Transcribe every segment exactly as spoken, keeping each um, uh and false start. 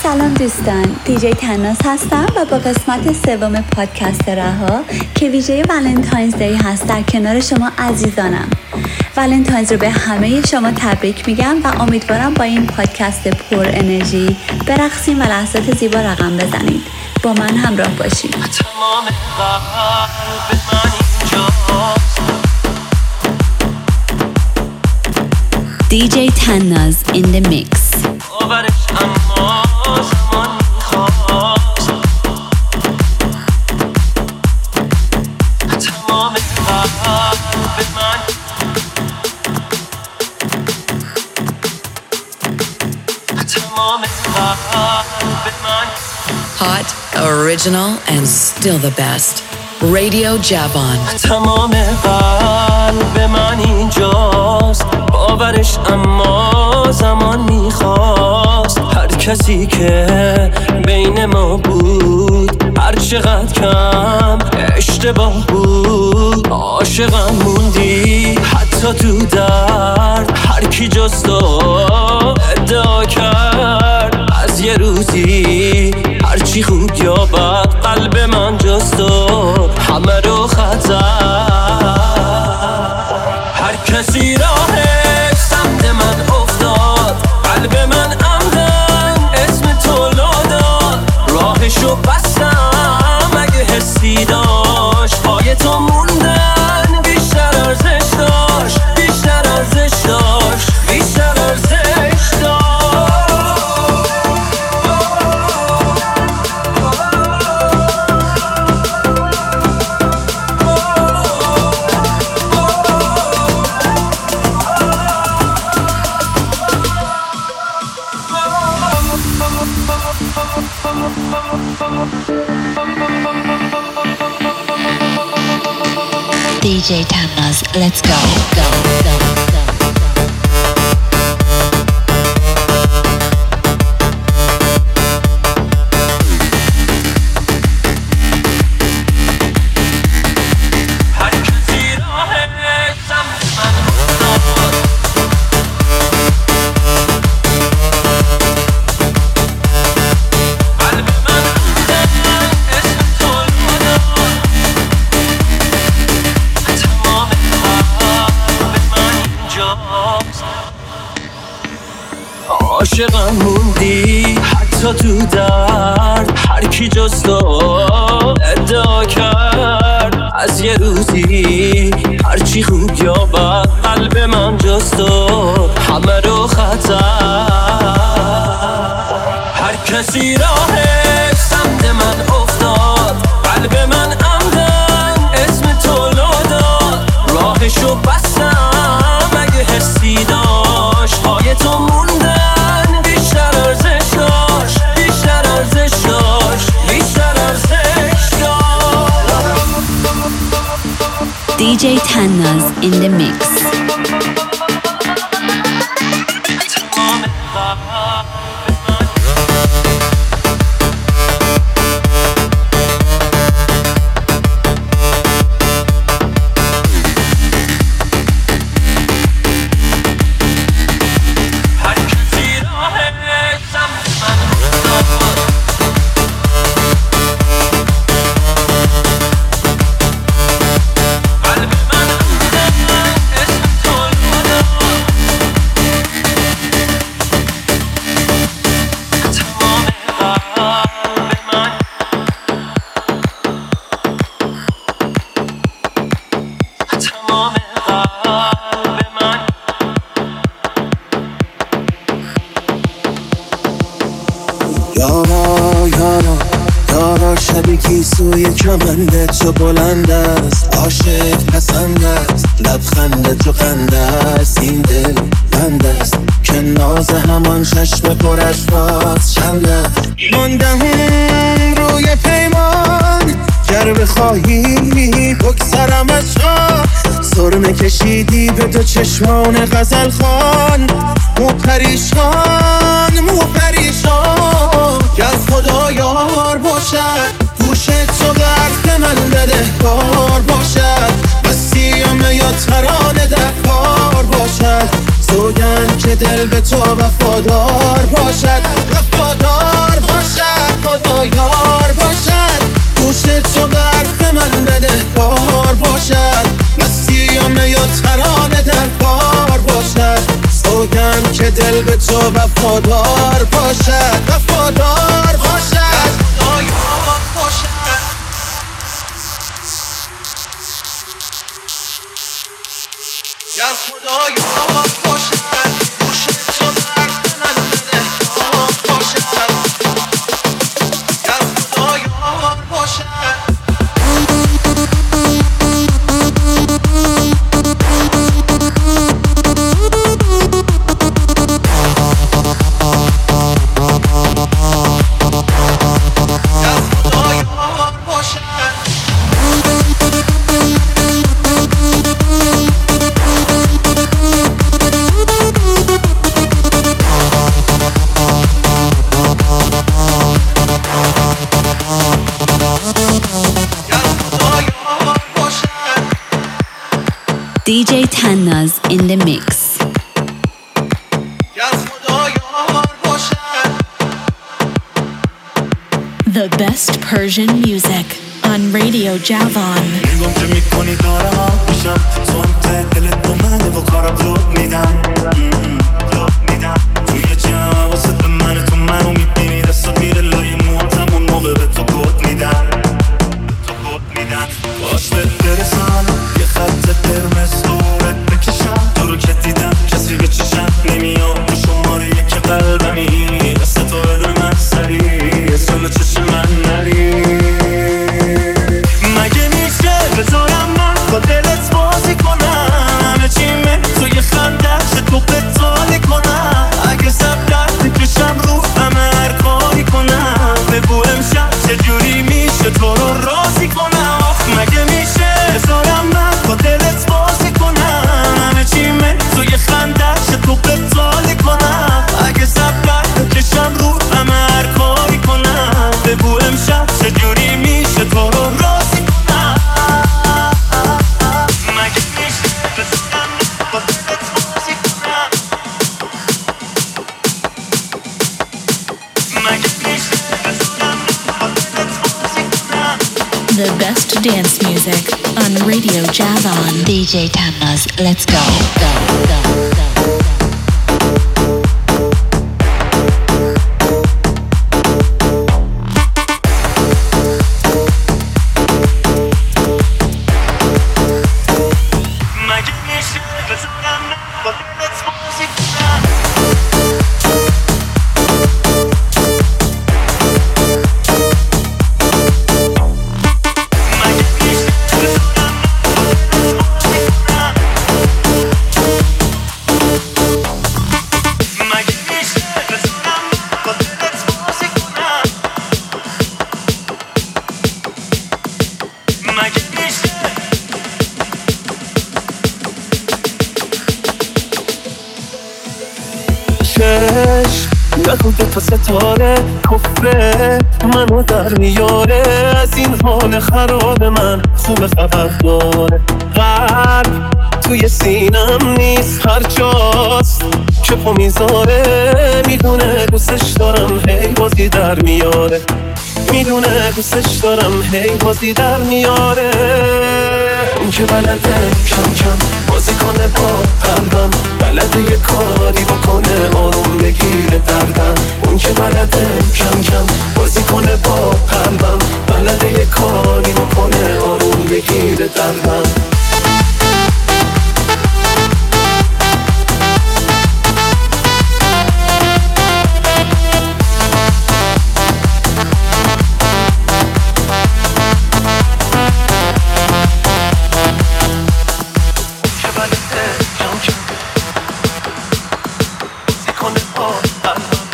سلام دوستان، دیجی تناز هستم و با قسمت سوم پادکست رها که ویژه ولنتاینز دی هست در کنار شما عزیزانم. ولنتاینز رو به همه شما تبریک میگم و امیدوارم با این پادکست پر انرژی برقصیم و لحظات زیبا رقم بزنید. با من همراه باشید. تمام قلب من اینجاست. دیجی تناز in the mix. باورش اما زمان میخواست تمام قلب من تمام قلب من Hot, original and still the best. Radio Javon. تمام قلب من اینجاست باورش اما زمان میخواست هر کسی که بین ما بود هر چقدر کم اشتباه بود عاشقم موندی حتی تو درد هر کی جز تو ادعا کرد از یه روزی هرچی خوب یا بد قلب من جز تو همه رو خطر هر کسی راهش سمت من افتاد قلب من عمدن اسم تو داد راهشو بستم اگه حسی داشت پای تو موندن بیشتر ارزش داشت بیشتر ارزش داشت بیشتر ارزش داشت دیجی تناز, let's go, go, go, go. عاشقم موندی حتی تو درد هر کی جز تو ادعا کرد از یه روزی هرچی خوب یا بد قلب من جز تو همه رو خطر هر کسی راهش سمت من افتاد قلب من عمدن اسم تو داد راهشو بستم اگه حسی داشت پای تو موندن دیجی تناز in the mix. سوی کمنده تو بلند است عاشق پسند است لبخند تو خنده است این دل بند است که ناز همان چشم پر از باز چند است ماندم روی پیمان گر بخواهی بگذرم از جا سرمه کشیدی به دو چشمان غزل خوان مو پریشان مو پریشان که از خدا یار باشد گوش تو به حرف من بده کار باشد بسیم یا ترانه در کار باشد سوگند که دل به تو وفادار باشد وفادار تو وفادار باشد وفادار باشد خدایا باشد یا خدایا باشد گوش تو در من بده باشد یا خدایا باشد دی جی Tannaz in the mix. The best Persian music on Radio Javan. خط قرمز دورت بکشم تو رو که دیدم کسی به چشم نمیاد تو شماره یک قلبمی دست تو بده من سریع از جلو چشم من نری مگه میشه بذارم من با دلت بازی کنم همه چیمه توی خندش تو بتالی کنم اگه سب درد کشم رو همه هر کاری کنم بگو امشب چجوری میشه تو رو راضی کنم مگه میشه بذارم من با دلت بازی کنم همه چیمه توی خندش تو بتالی کنم اگه سب درد کشم رو همه هر کاری کنم بگو امشب چجوری میشه تو رو راضی کنم مگه میشه بذارم با دلت بازی کنم مگه میشه بذارم با دلت بازی کنم The best dance music on Radio Javan. دی جی Tannaz, let's go. Go, go, go. نخونده تا ستاره کفره منو در میاره از این حال خراب من خوب خبر داره قلب توی سینم نیست هر جاست که پا میذاره میدونه دوستش دارم هی بازی در میاره میدونه دوستش دارم هی بازی در میاره اون که بلده کم کم بازی کنه با قلبم بلده یه کاری بکنه آروم بگیره دردم اون که بلده کم کم بازی کنه با قلبم بلده یه کاری بکنه آروم بگیره دردم کنه با قلبم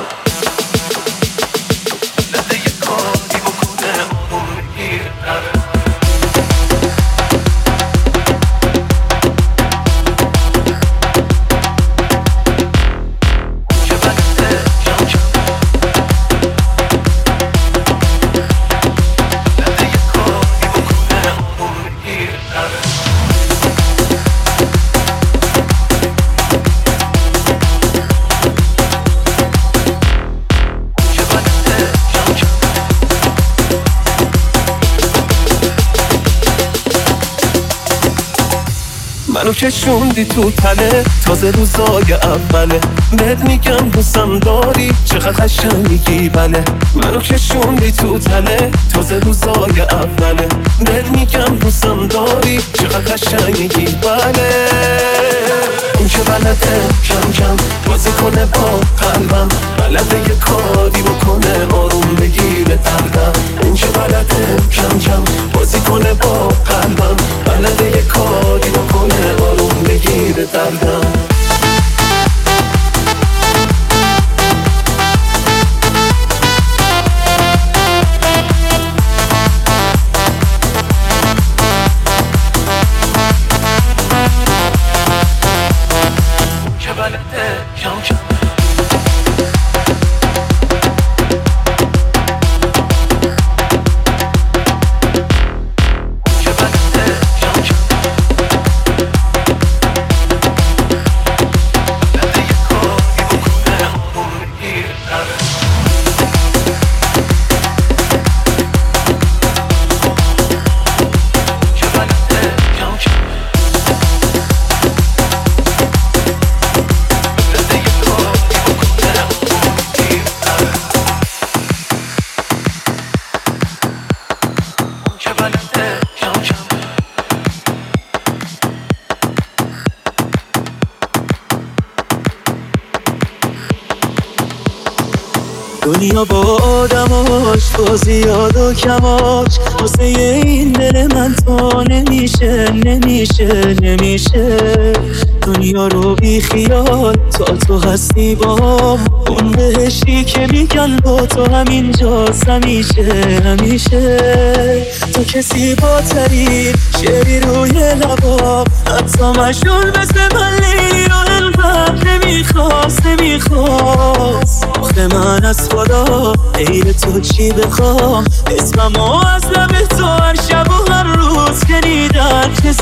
منو کشوندی تو تله تازه روزای اوله بهت میگم دوستم داری چقدر قشنگی بله منو کشوندی تو تله تازه روزای اوله بهت میگم دوستم داری چقدر قشنگی بله اون که بلده کم کم بازی کنه با قلبم بلده یه کاری بکنه آروم بگیره دردم اون که بلده کم کم بازی کنه با قلبم بلده یه کاری بکنه آروم بگیره دردم دنیا با آدماش با زیاد و کماش واسه این دل من تا نمیشه نمیشه نمیشه دنیا رو بی خیال تا تو هستی بام اون بهشتی که میگن با تو همینجاست همیشه همیشه تو کسی با ترین شعری روی لبام حتی مشهور مثل من لیلی رو انقدر نمیخواست نمیخواست آخه من از خدا غیر تو چی بخوام اسممو از لب تو هر شب و هر روز شنیدم چه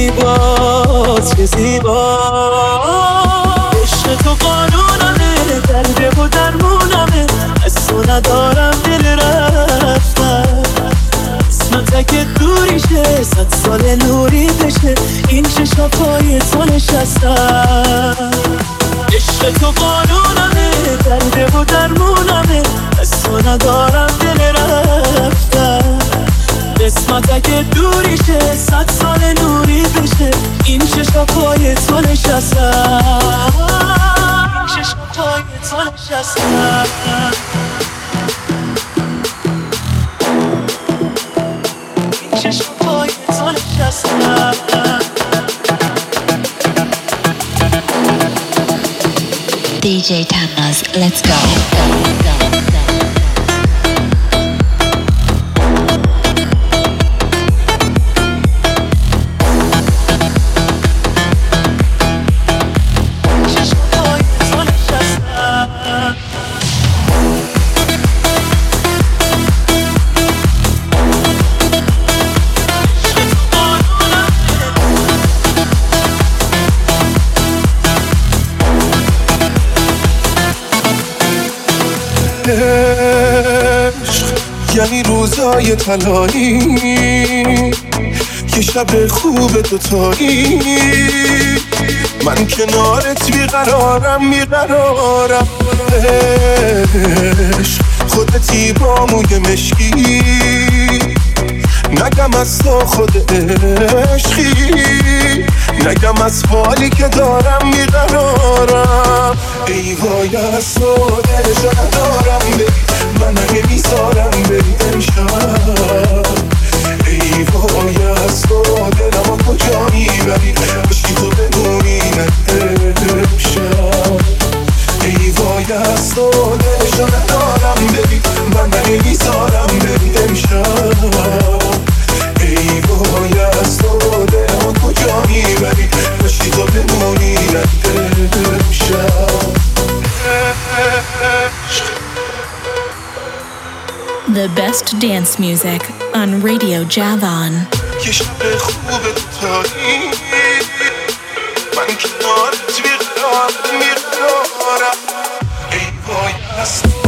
زیباست چه زیباست عشق تو قانونمه درد و درمونمه از تو ندارم دل رفتن اسمت که دوریشه صد سال نوری بشه این چشم پای تو نشستم عشق تو قانونمه درد و درمونمه از تو ندارم دل رفتن قسمت که دوریشه صد سال نوری بشه این چشم پای تو نشستم این چشم پای تو نشستم این چشم پای تو نشستم دی جی Tannaz, let's go. یعنی روزای طلایی یه شب خوب دوتایی من کنارت بیقرارم بیقرارم خودتی با موی مشکی نگم از تو خود عشقی نگم از حالی که دارم بیقرارم ای وای از تو دلشو ندارم بری من اگه میذارم بری امشب ای وای از تو دلمو کجا میبری باشی تو بدونی امشب ای وای از تو دلشو ندارم بری من اگه میذارم بری امشب ای وای از تو دلمو کجا میبری باشی تو بدونی امشب The best dance music on Radio Javan. یه شب خوب دوتایی من کنارت بیقرارم بیقرارم ای وای از تو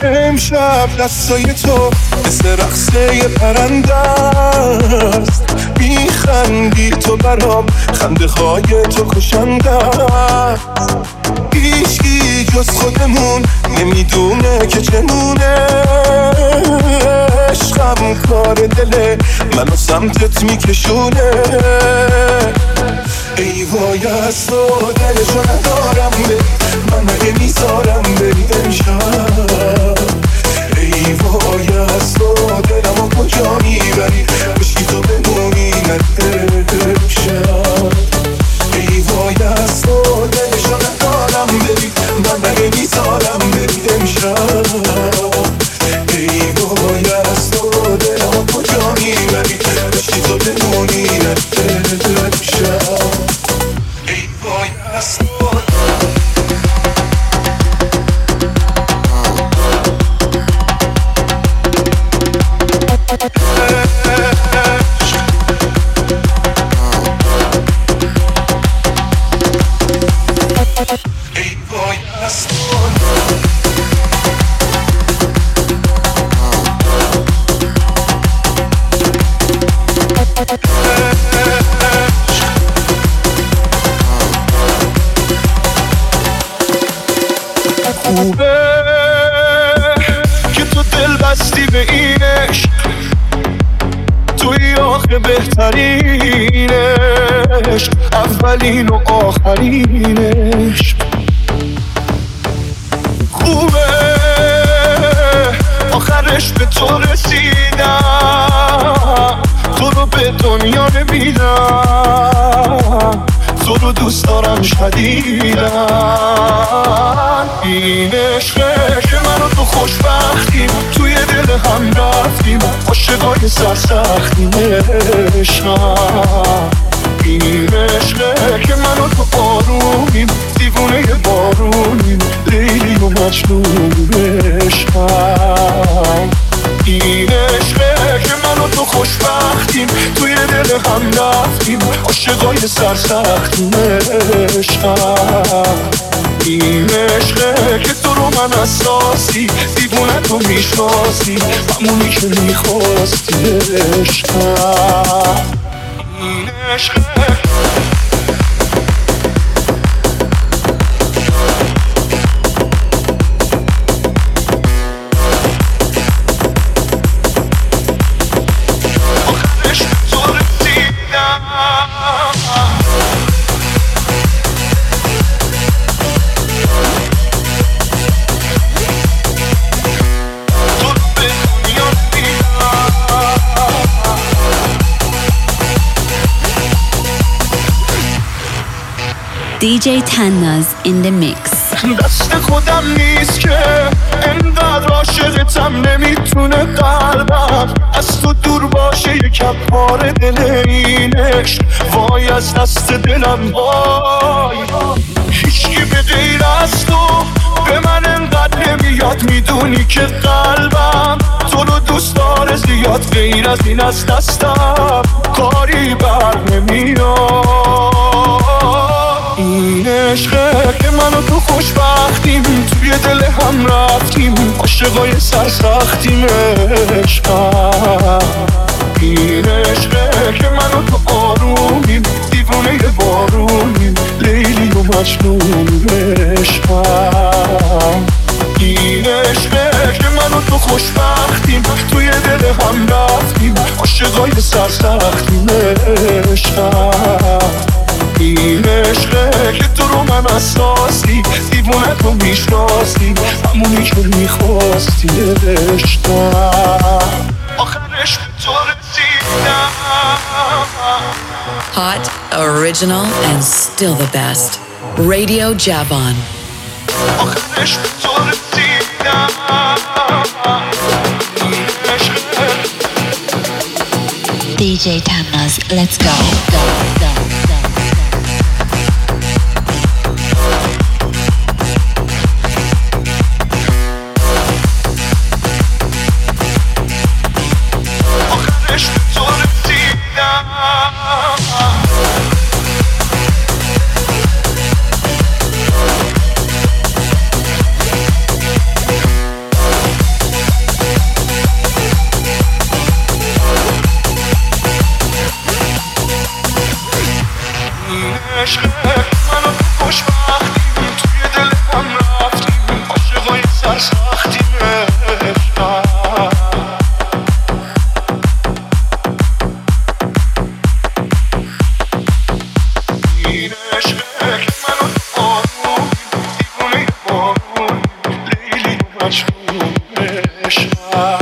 امشب دستای تو مثل رقصه پرنده است، میخندی تو برام، خنده های تو کشنده است. هیچکی جز خودمون نمیدونه که چنونه، عشقم کار دله منو سمتت میکشونه. ای وای از تو دلشو ندارم بری، من اگه میذارم بری امشب. ای وای از تو دلمو کجا میبری، بشی تو بمونی نده امشب. ای وای از تو دلشو ندارم بری، من اگه میذارم بری امشب. ای وای از تو دلمو کجا میبری، بشی تو بمونی نده امشب. ای وای از تو خوبه که تو دل بستی به این عشق، توی آخه بهترین عشق، اولین و آخرین عشق. خوبه آخرش به تو رسیدم، تو رو به دنیا نمیدم، تو رو دوست دارم شدیدم. این عشقه که من و تو خوشبختیم، توی دل هم رفتیم، عاشقای سرسختیم. عشقم این عشقه که من و تو آرومیم، دیوونه بارونیم، لیلی و مجنون. عشقم این عشقه که من و تو خوشبختیم، توی دل هم رفتیم، عاشقای سرسختیم. عشقم این عشقه که تو رو من اساسی، دیوونه تو میشناسی، همونی که میخواستی. عشقم این عشقه دی جی Tannaz in the mix. دست خودم نیست که انقدر عاشقتم، نمیتونه قلبم از تو دور باشه، یکم پاره دل این عشق. وای از دست دلم وای، هیچکی به غیر از تو به من انقدر نمیاد. میدونی که قلبم تو رو دوست داره زیاد، غیر از این از دستم کاری بر نمیاد. این عشقه که من و تو خوشبختیم، توی دل هم رفتیم، عاشقای سرسختیم. عشقم این عشقه که من و تو آرومیم، دیوونه بارونیم، لیلی و مجنون. عشقم این عشقه که من و تو خوشبختیم، توی دل هم رفتیم، عاشقای سرسختیم. عشقم این عشقه که تو رو من اساسی، دیوونه تو میشناسی، همونی که میخواستی. عشقم آخرش به تو رسیدم. Hot, original, and still the best. Radio Javon. آخرش به تو رسیدم. دی جی Tannaz, let's go. go, go. مجنون عشقم